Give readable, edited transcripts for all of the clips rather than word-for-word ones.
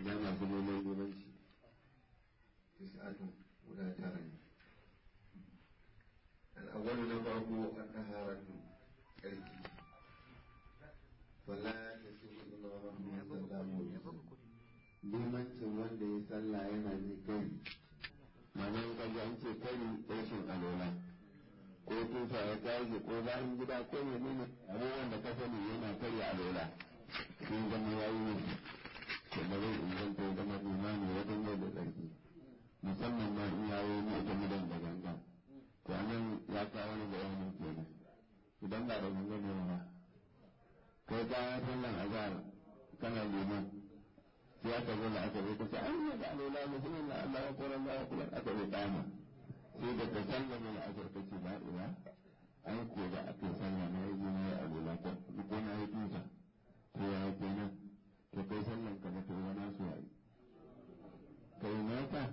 ina masu neman limanci tis'atun guda tara ne. al'awwal na farko an taharatu tsarki wala ta ce imamu ya sallamu limancin wanda ya salla yana ne kai ma'anar kaji an ce kari rashin alola ko tufa ya kaji ko bayan gida ko menene abubuwan da ka sani yana karya alola sun zama yayi ne kuma zai inganta zama limani wajen yau da tsarki musamman ma in yawo ne ita mudan da gangan to anan ya kawo wani bayanin kenan idan ba da gangan ne ba kai ka sallan azhar kana liman sai aka zo da aka zo ta ce an yi da alola musulun na Allah ya kora Allah ya kula aka zo dama sai da ka sallama da aka kace ba ila an ko da aka sallama ya yi ne alola ko na yi tusa to ya kenan to kai sallan ka da to wani su yi kai mata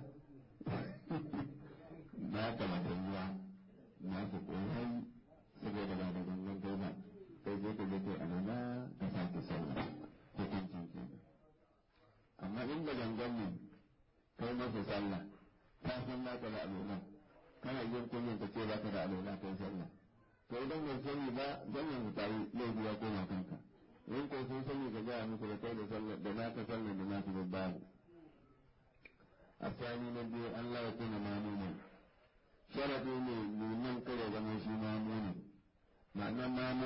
na kamata ruwa na su koyi saboda ba da gangan kai ba kai zai ka zai alola ka sake sallah hukuncin kenan amma in da gangan ne kai masa sallah ka san ba ka da alola kana yin kunyan ka ce ba ka da alola kai sallah to idan ban sani ba zan yanzu ta yi laifi ya koma kanka in ko sun sani ka gaya musu da kai da sallah da naka sallah da nasu babu asali na biyu Allah ya kuna mamuna sharadi ne liman kare zama shi mamuna ma'ana mamu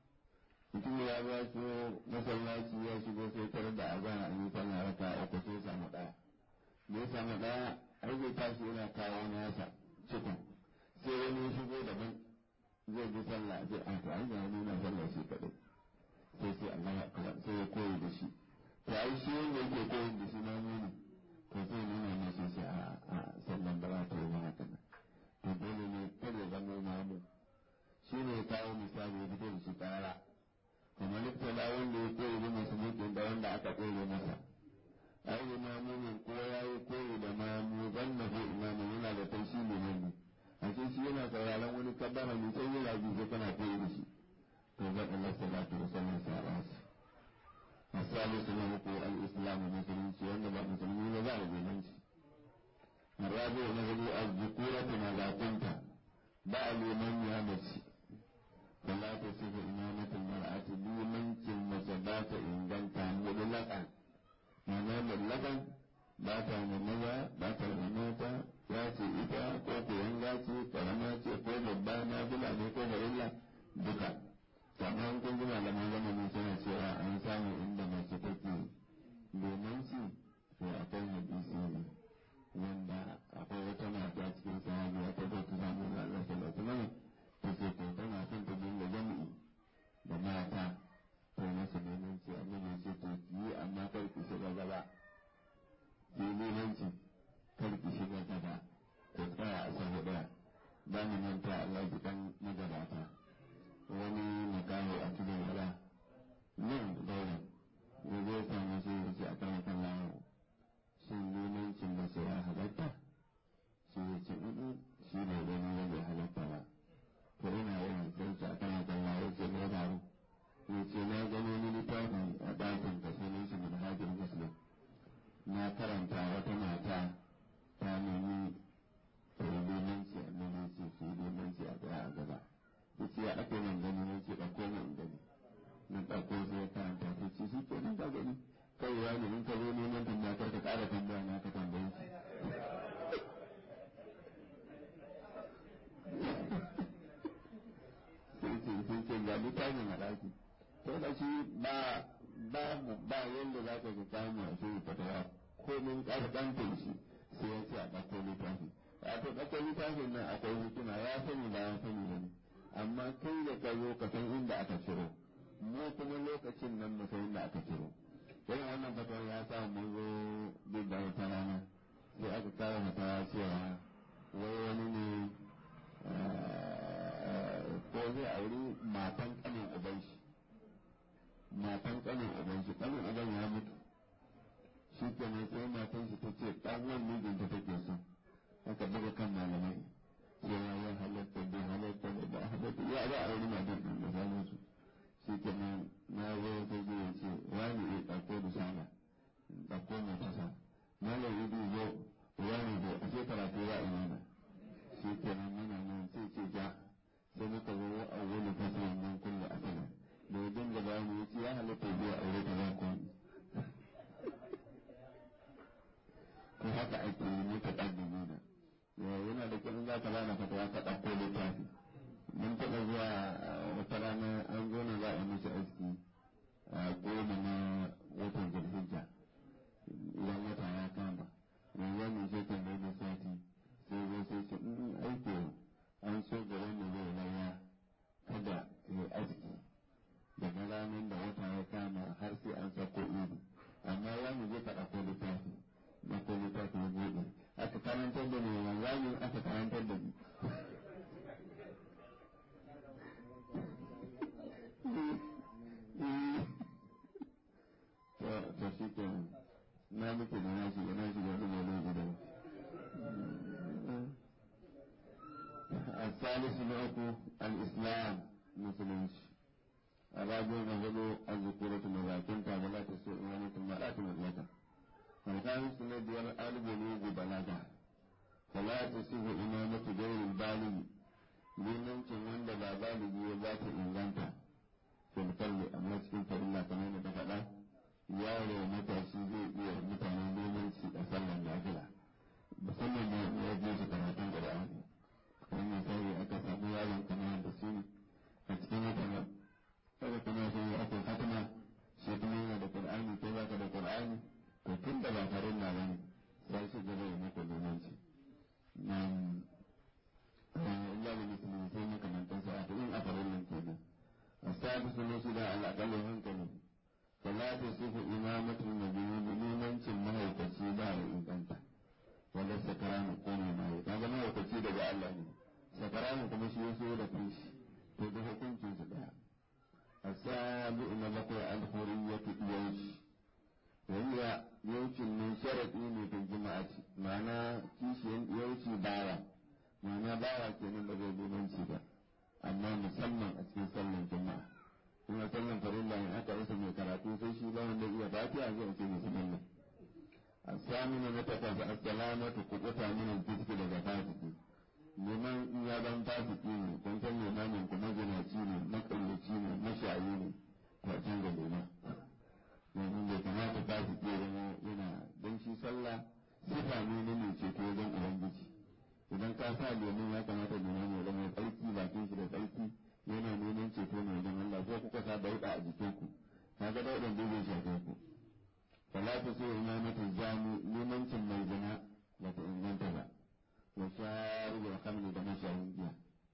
mutum ya ba su masallaci ya shigo sai tare da azan an yi sallah raka uku sai samu ɗaya da ya samu ɗaya ai zai tashi yana kawo nasa cikin sai wani ya shigo daban zai bi sallah sai a to ai ga wani na sallah shi kaɗai sai Allah ya kula sai ya koyi da shi to ai shi wanda yake koyi da shi mamuni to sai nuna masa sai a sallan ba za ta yi haka nan to dole ne kada ya zama mamu shi ne kawo misali ya fito da shi ƙara kuma littala wanda ya koyi da musulunci da wanda aka koyi masa ai imamumin ko ya yi koyi da mamu zan na ko imamu yana da kai shi ne nan a ce shi yana sauraron wani kabbara mai sai yana ji sai kana koyi da shi to zan Allah salatu wa sallam sa rasu misali suna muku al-islam musulunci wanda ba musulmi ne ba a zinanci arabi na gani az-zukuratu ma la kunta ba liman ya mace wala ta sifa imamatul mar'ati limancin mace ba ta inganta mudlakan mana mudlakan ba ta maza ba ta mata ya ce ita ko kuyanga ce karama ce ko babba na bila ne ko barilla duka sannan kun ji malaman zamanin suna cewa an samu inda mace take limanci to akwai hadisi ne wanda akwai wata mata cikin sahabiya ta zo ta samu Allah sallallahu alaihi wasallam ta ce to tana son ta dinga jami'i da mata to masu limanci annabi ya ce to yi amma kar ki shiga gaba ki limanci kar ki shiga gaba to tsaya a sahu daya ba mu manta Allah ya kan magabata wani makaho a cikin gaba nan daular ya zai samu shi ya ce a kan kan lawo shin limancin da sai ya halatta shi ya ce shi ne gani ya bai halatta ba to ina yawan sai ce a kan kan lawo ce ne faru ya ce na gano ni littafi a ɗakin ka sunan shi min hajjar muslim na karanta wata mata ta nemi limanci a nemi ce su yi limanci a ɗaya a gaba yace ya ake nan gani ne ce ɗauko min gani nan ɗauko sai ya karanta ta ce shi ke nan ka gani kai ya ne in ka zo neman tambaya kar ka ƙara tambaya na ka tambaye shi sai ce ga littafin a ɗaki to da shi ba yadda za ka ga samu a shi fatawa komin ƙarƙantar shi sai ya ce a ɗauko littafi a to ɗauko littafin nan akwai hikima ya sani ba ya sani ba ne amma kai da ka zo ka san inda aka ciro mu kuma lokacin nan mu san inda aka ciro irin wannan fatawar ya sa mun zo duk da wata rana sai aka kawo fatawa cewa wai wani ne ko zai auri matan kanin uban shi kanin uban ya mutu shi kenan sai matan shi ta ce ɗan wani mijinta take so aka buga kan malamai cewa ya halatta bai halatta da ba halatta ya ba a wani madan ɗin da samun su shi kenan na zo ta zo ya ce wani ya ɗauko da sana ɗauko ɗauko mai tasa malam idu zo wani zo a ce karatu za a yi mana shi kenan muna nan sai ce ja sai muka zo a wani fasirin nan kulle asali da ya dinga bayani ya ce ya halatta zuwa aure ta za ku ko haka ake yi muka ƙaddami na yana da kyau za ka bana fatawa ka ɗauko littafi mun taɓa zuwa wata rana an zo na za a mishi aski a goma na watan zulhijja idan wata ya kama yanzu mai shekan da ya sati sai zo sai ce aiki an so ga wanda zai laya kada ya aski daga ranar da wata ya kama har sai an sako ido amma ya mu je ka ɗauko littafi na ko littafi ya buɗe aka karantar da mai wanzamin aka karantar da ni to shi ke na muke da nashi da nashi da wani mai guda الثالث نوع الإسلام مسلمش أبابه نهضو الذكورة مذاكين ولا تسوء إمامة المرأة مطلقة الخامس ندي البلوغ بلاغة فلا تسوء إمامة غير البالغ limancin wanda ba baligi ya ba ta inganta filfalli amma cikin farilla kamar da ta faɗa yaro matashi zai iya mutane limanci a sallan lafiya musamman ya je su karatun ƙur'ani wannan sai aka samu yaron kamar da su a cikin wata kada kuma sai aka fatima shi kuma yana da ƙur'ani ko ba ka da ƙur'ani to tun da ba farilla ba ne sai shi gaba ya maka limanci إلا لمثلين كمن تنسى إن أفرين كنا السادس نسل على الأقل هنكنا فلا تصف إمامة النبي بمن سمه تسيبا إنت ولا سكران قومي ماهي هذا ما هو تسيبا بأله سكران كمشي يسود فيش تدهو كنت سبها السابع نبقى الحرية يوش وهي يوش من شرطين في الجماعة معنى كيش يوشي باوا ma'ana bawa kenan da zai limanci ba amma musamman a cikin sallan juma'a kuma sallan farilla in aka rasa mai karatu sai shi ba wanda iya fatiha zai ce musulmi asami na takwas assalamatu kubuta min al-fiski daga fasiki liman in ya ban fasiki ne kun san limamin kuma zinaci ne makallaci ne mashayi ne to a canza liman domin bai kamata fasiki yana don shi sallah sifa ne na mai ceto wajen ubangiji idan ka sa lemun ya kamata lemun ya zama tsarki bakin shi da tsarki yana neman ceto ne wajen Allah ko kuka sa dauda a jikin ku kaga daudan da zai shafe ku fala ta so imamatu zani limancin mai zina ba ta inganta ba wa shari da kamni da mashayin giya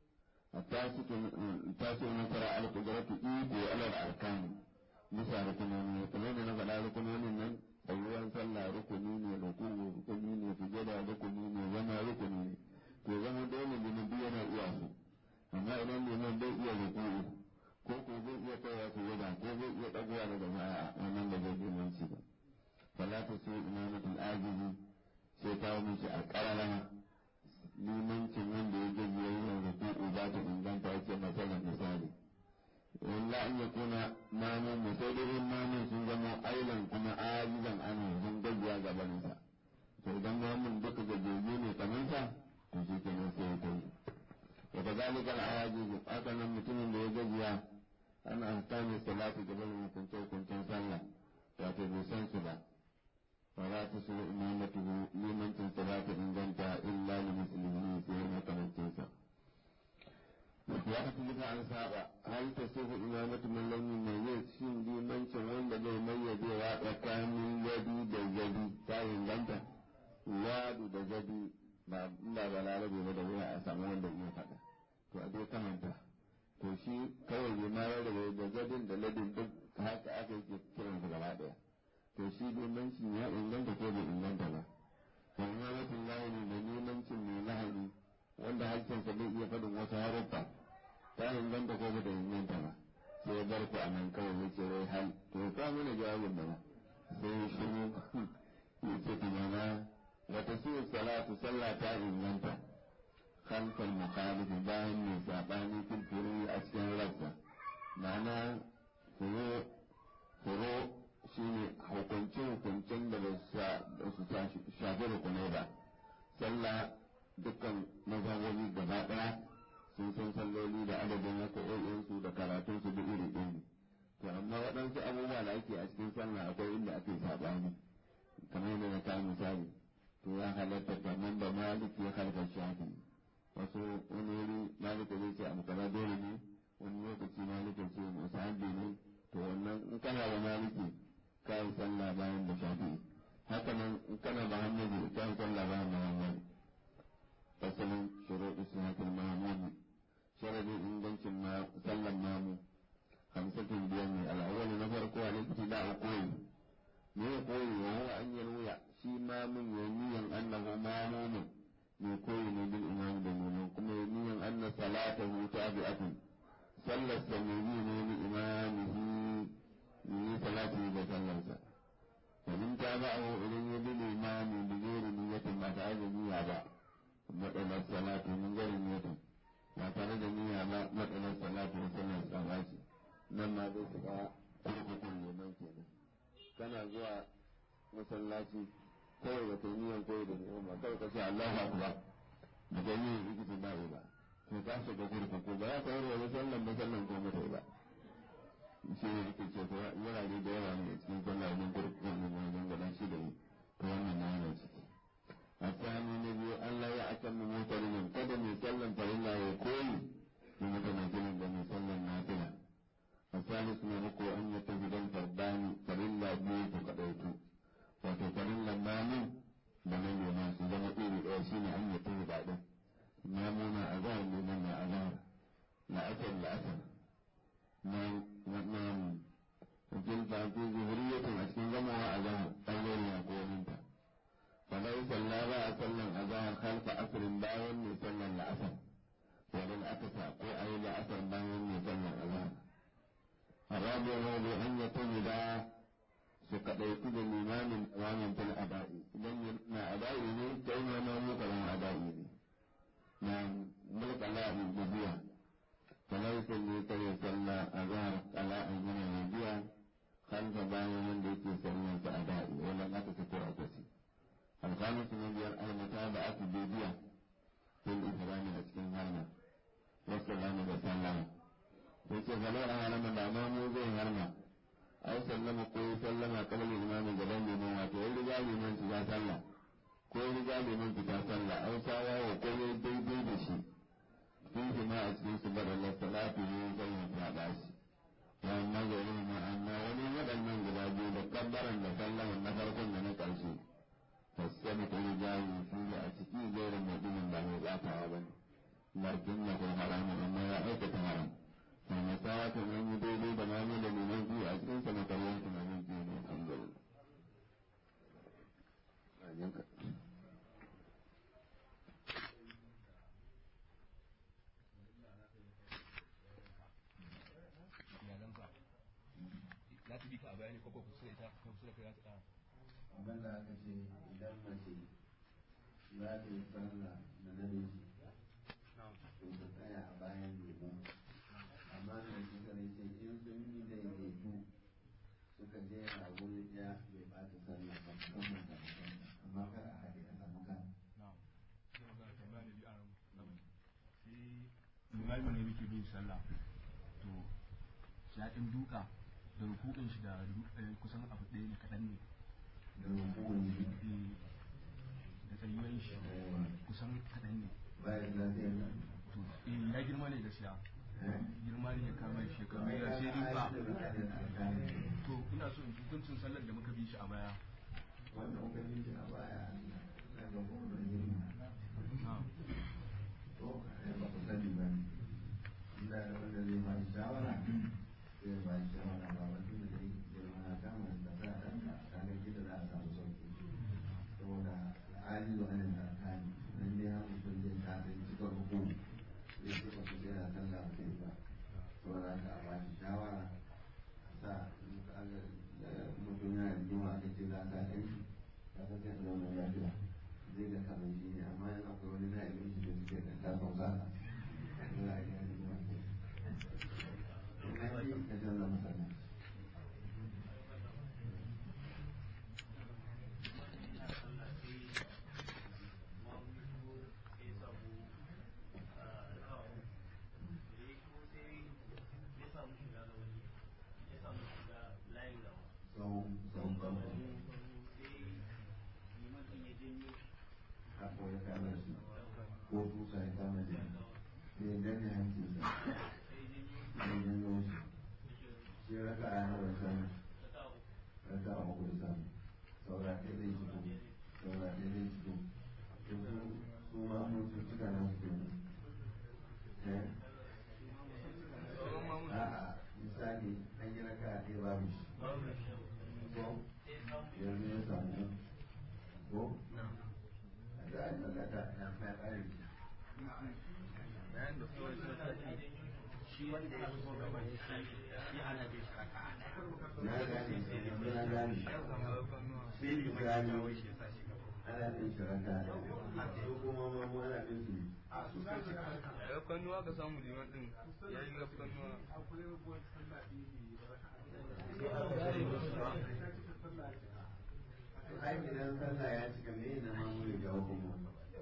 tasu na tara al-qudratu iko alal arkani bisa rukunoni kamar da na faɗa rukunonin nan tsayuwan sallah rukuni ne ruku'u rukuni ne sujada rukuni ne zama rukuni ne to zama dole liman biyu yana iya su amma idan liman bai iya ruku'u ko ko zai iya kaiwa sujada ko zai iya dagowa daga baya wannan da zai limanci ba fala ta so imamatul ajizi sai ta mishi a karara limancin wanda ya gaji yayin ruku'u ba ta inganta yake masalan misali wanda an ya kuna mamun musaidirin mamun sun zama ailan kuma ajizan ana sun gajiya gabaninsa to idan mamun duka gajeje ne kamar sa to shi ke nan sai ya kai wa kazalika al-ajizu haka nan mutumin da ya gajiya ana ahkamin salati gabanin hukunce-hukuncen sallah wato bai san su ba fa za ta su imamatuhu limancin salati inganta illa li muslimihi sai makamancinsa وأختلف عن سابع هل تصف إمامة من لم يميز شين دي منشن وند زي ميز وكان من يدي دجدي تاين غنتا واد دجدي ba balarabe ba da wuya a samu wanda iya faɗa to a dai kamanta to shi kawai bai ma da gadin da ladin duk haka aka yi kiran su gaba daya to shi limanci ya inganta ko bai inganta ba to imamatin lahani da limancin mai lahani wanda harshensa bai iya faɗin wasu haruffa ta inganta ko bata inganta ba sai ya bar ku a nan kawai ya ce wai hal to ya kawo mana jawabin da ba sai ya shiru ya ce tunana wata su salatu sallah ta inganta khalfal mukhalifi bayan mai saɓani filfiri a cikin rassa ma'ana furo shine hukuncin da ba su shafi rukunai ba. Sallah dukkan mazhabobi gaba ɗaya sun san salloli da adadin raka'o'insu da karatunsu duk iri ɗaya ne. To amma waɗansu abubuwa da ake a cikin sallah akwai inda ake saɓani, kamar yadda na kawo misali. To ya halatta kamar da Malik ya halka Shafi, wasu wani wuri Malik zai ce abu kaza dole ne, wani lokaci Malik ce musahabi ne. To wannan in kana da Maliki ka yi sallah bayan da Shafi, haka nan in kana da Hanbali ka yi sallah bayan da Hanbali. Fasalin shuruɗu sunnatul ma'mum, sharadin ingancin sallan mamu 50 biyar ne. Al-awwal na farko al-ibtida'u koyi. Me ya koyi? Wa huwa an yarwiya shi mamun ya niyan annahu mamumun, me koyi ne bil imam da liman, kuma ya niyan anna salatahu tabi'atun, sallar sa ne ne li imamihi, ni salati da sallarsa. Wa in tabi'ahu idan ya bi limami bi ghairi niyyatin ba tare da niyya ba, matsalar salatu min ghairi niyyatin ba tare da niyya ba, matsalar salatu wa sallar sa nan ma zai shiga kurkukun liman kenan. Kana zuwa masallaci kawai da kai niyan koyi da niyan ba, kawai ka ce Allahu akbar da kai niyan ikitin ba'i ba, to ka shiga kurkuku ba ya kawar wani sallan ba, sallan ko mutai ba. Shi ne yake ce ko wurare da yawa ne cikin sallah wajen kurkukun ne wajen gaban shi da yi, to wannan na yana ciki. A tsani na biyu Allah ya akan mu mutane kada mai sallan farilla ya koyi da mutane ginin da mai sallan nafila. الثالث نقول أن يتجد الفردان فلله بيت قديت وتفلل المامون بمن يناس زمطير الأوسين أن يتجد بعده مامونا أذار لمن أذار لأثر نام وجلت في ظهرية أسكن جمعها أذار أول يقول انت فليس الله أسلم أذار خلف أثر باين يسلم لأثر وللأكثر أي لأثر باين يسلم أذار. الرابع هو بأن يتجد سكتيت الإمام إماما في الأداء، لم يكن أدائي كما ناموك لهم أدائي نعم ملك الله الجزية، فليس لكي يصلى أظهر على أن الجزية خلف بايا من لكي يصلى أدائي ولم أتسكر أتسي. الخامس من المتابعة الجزية في الإحرام أسكن هرمة والسلام والسلام. yace galau a halama da mamu zai harma ai sallama ko sallama kamar imamin gaban liman, wato ya riga liman shiga sallah ko ya riga liman fita sallah ai sawa wa ko ya daidai da shi sun fi ma a cikin su bada salatu ne zai yi fada shi ya amma gari ma amma wani waɗannan guda biyu da kabbaran da sallaman na farkon da na ƙarshe fassabi ko ya jayi su da a ciki gairin mutumin ba mai tsatawa ba ne, lakin na ko haramun amma ya aikata haram. Sama sawa ta nan daidai da mamu da neman biyu a cikin sama karyar tunanin biyu ne alhamdulillah. Za ta bi ka a bayani ko kusa da ita ko kusa da kai za ta ɗaya. Abin da aka ce idan mace za ta yi sallah da namiji to ta tsaya a bayan liman, amma da shi kare ce in sun yi daidaitu suka jera wuri ɗaya bai ɓata sallah ba musamman da amma kar a haɗe a samu kan. Sai magana tambaya da biyu a ramu. Sai limamin ne muke bin sallah to shaɗin duka da rukun shi da kusan abu ɗaya ne kaɗan ne. Da rukun shi da tsayuwan shi kusan kaɗan ne. Bayan lafiya na. To ya girma ne gaskiya. Girma ne ya kama shekaru ya sai duka. To ina so in hukuncin sallar da muka bi shi a baya. Wanda muka bi shi a baya na ga kuma girma. To ba ku sani ba ne. Inda da wanda zai ba shi shawara sai ba shi shawara ba wanda da zai girma na kama da sa ɗanka kaga gida za a samu sauki. Saboda hali wa hannun da ta yi nan dai har mutum zai ta sai cika hukumu zai ce ba su sai da sallah ba ba. Saboda haka a ba shi shawara sa mutum yana rigima aka ce za ka aiki ka san sai zama lafiya zai ga kamar shi ne, amma yana akwai wani na'ibin shi da suke da kafin zaka za a yi rigima ke ina yi ka canza masana danne hancinsa sai janyo shi shi raka a nawa samu raka a uku da samu saura ɗaya zai ciko saura ɗaya zai ciko su ma mutu cika na su kenan a'a misali an yi raka a ɗaya babu shi ko yanzu ya samu ko a za a yi mallaka na tsari bayan da kawai sun tafi shi wanda ya fito gaba da shi ana bin shi raka na gane yanzu na gane sai misali ana bin shi raka su kuma mamu ana bin su daga kwannuwa ka samu liman din ya yi ga kwannuwa ai idan sallah ya cika me na mamu ya jawo kuma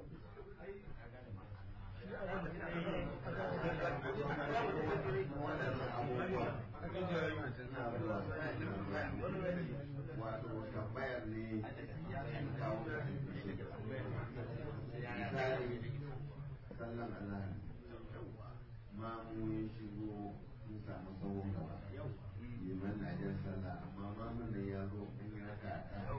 wato tambayar ne kawo misali sallan Allah mamu ya shigo sun samu tsawon gaba liman na jan sallah amma mamun nan ya zo an yi raka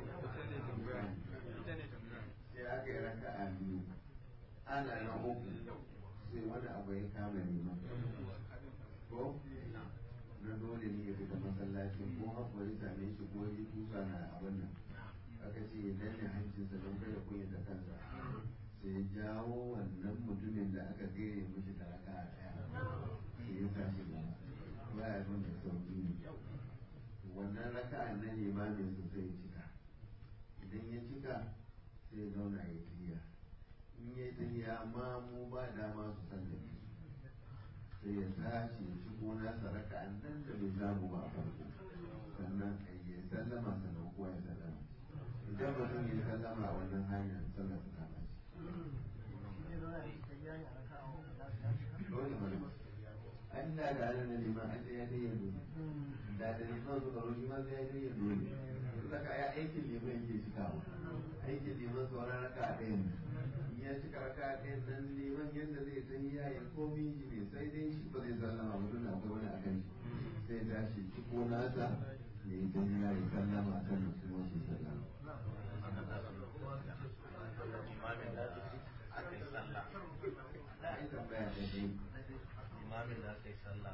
sai aka yi raka a biyu ana na uku sai wani abu ya kama neman ko na dole ne ya fita masallacin ko haƙuri same shi ko yi tusa na abin nan aka ce ya danne hancinsa don kai da kunya da kansa sai jawo wannan mutumin da aka gere mishi da raka a ɗaya sai ya tashi gaba ba ya zo mai sauƙi ne wannan raka na limamin su sai ya cika idan ya cika sai zauna ya tafiya in ya tafiya amma mu ba dama su sallame sai ya tashi ya shigo nasa raka nan da bai samu ba a farko sannan ya sallama sannan kowa ya sallama idan mutum ya sallama a wannan hanyar sallar su kama shi dole mana an da ga halin da liman an ya kai yanzu da da liman su karo shi ma sai ya kai yanzu ne saka ya aikin liman ke cikawa aikin liman sauran raka a ɗaya ne ya cika raka a ɗaya nan liman yadda zai san ya yi komi shi ne sai dai shi ba zai sallama ba tun da akwai wani a kan shi sai ya tashi ciko nasa ya yi san ya yi sallama kan kuma shi sallama imamin da aka yi sallah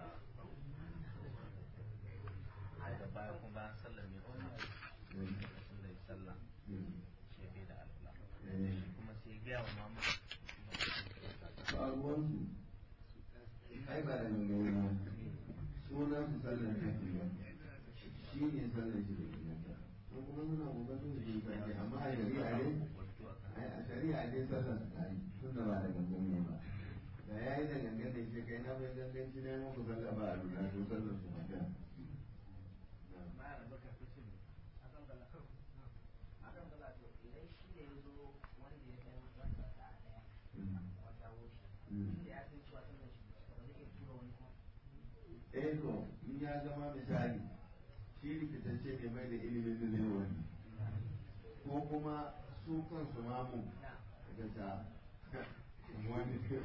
daga baya kuma bayan sallah mai kuma sun da yi sallah shi bai da alfula kuma sai gaya wa mamu faruwansu ai ba da gangawa ba sunan su sallar kafin ba shi ne sallar shi da gidanta ko kuma suna kokarin da shi kai amma a shari'a ne a shari'a ne sallar su kai tun da ba da gangan ne ba da ya yi da gangan da ke kai na mai ganganci na yi muku sallar ba a lura to sallar su ba ta to in ya zama misali shi rikitacce ne mai da ilimin da zai wani ko kuma su kansu mamu daga ta wani ne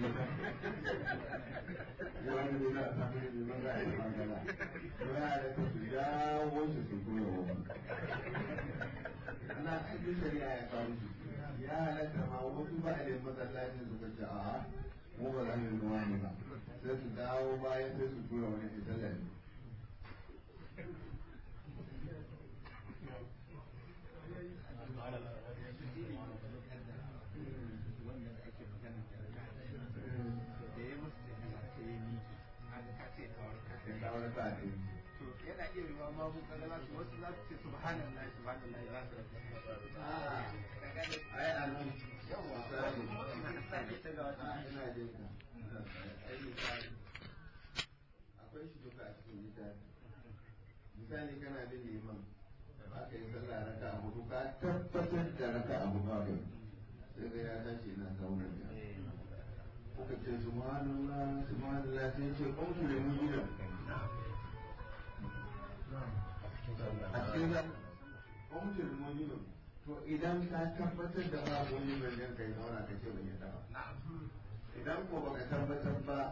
na samun da maza a yi magana ko ya da ta su jawo su su koya wani ana aikin shari'a ya kawo su ya halatta ma wasu ba a masallacin suka ce a mu ba za mu yi ruwa ne ba sai su dawo bayan sai su tura wani isalar yana iya riwa ma ku kaga za su wasu za su ce subhanallahi subhanallahi za su ai a nan yawa sai ta ga wata ina jin ka akwai shi duka a cikin littafi misali kana bin liman aka yi sallah raka a hudu ka tabbatar da raka a hudu kai sai ga ya tashi ina saunar da kuka ce subhanallah subhanallah sai ce ƙunsu da mun gida a cikin ƙunsu da mun gida to idan ka tabbatar da ba wani mai yan kai zauna ka ce ban yadda ba idan ko baka tabbatar ba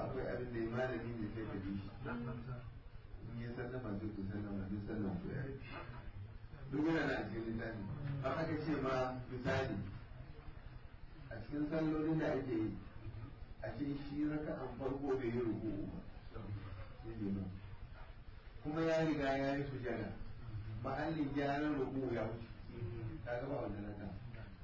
akwai abin da ya malami ne sai ka bi shi in ya sallama duk ku sallama duk sallan ku ya yi duk yana na cikin littafi ba aka ce ma misali a cikin sallolin da ake yi a ce shi raka'an farko bai yi ruku'u ba kuma ya riga ya yi sujada mahallin gyaran ruku'u ya wuce ka gaba wanda na kan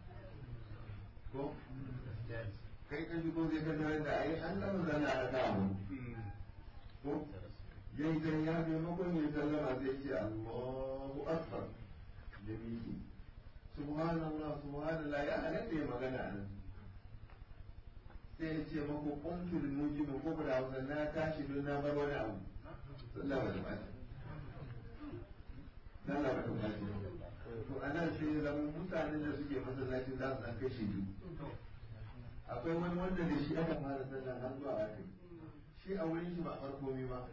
ko kai ka shigo zai ka tarar da ai an gama zana a kawo ko yayi dan ya maimakon ya sallama zai ce Allahu akbar da miki subhanallah subhanallah ya halatta ya magana nan sai ya ce mako kuntul mujibu ko da hausa na tashi don na bar wani abu sallama da mata sallama da mata to anan sai zama mutanen da suke masallacin za su dan kashe biyu akwai wani wanda da shi aka fara sallah har zuwa aka shi a wurin shi ba farko ne ba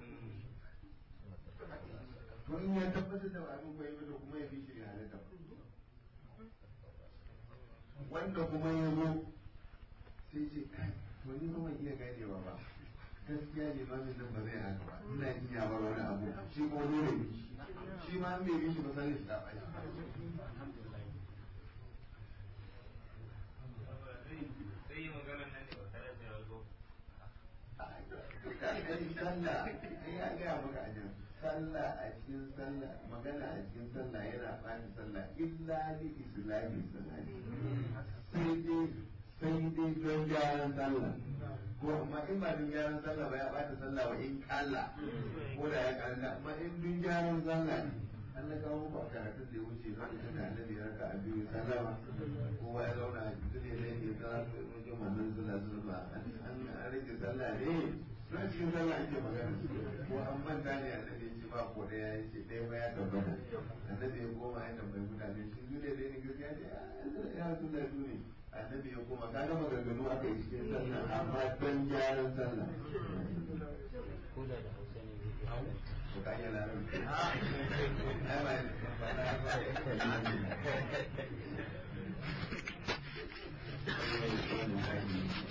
to in ya tabbatar da abin koyi ba kuma ya fi shi da halatta wanda kuma ya zo sai ce to ni ba iya ganewa ba gaskiya limamin nan ba zai haka ba ina jin ya bar wani abu shi kuma dole bi shi ma an bai bi shi ba sai shi ta bai sai magana nan ne ba tare da yazo sallah ya gaya maka ajin sallah a cikin sallah magana a cikin sallah yana bani sallah illa li islami sallah sai dai don gyaran sallah ko amma in ba don gyaran sallah ba ya bata sallah wa in kalla ko da ya kalla amma in don gyaran sallah ne an na kawo ba karatun da ya wuce na ita da annabi ya raka a biyu sallama kowa ya zauna a cikin ne zai ke tsara su wajen wannan sallah ba an rage sallah ne na cikin sallah ake magana ko an manta ne annabi ya ce ba ko da ya ce ɗaya ba ya tabbata annabi ya koma ya tambayi mutane shi dole ne gaskiya ce ya rasu da ne annabi ya koma ka gama gargado aka yi cikin sallah amma don gyaran sallah ko da hausa ne zai ko ka yi larabci ai ba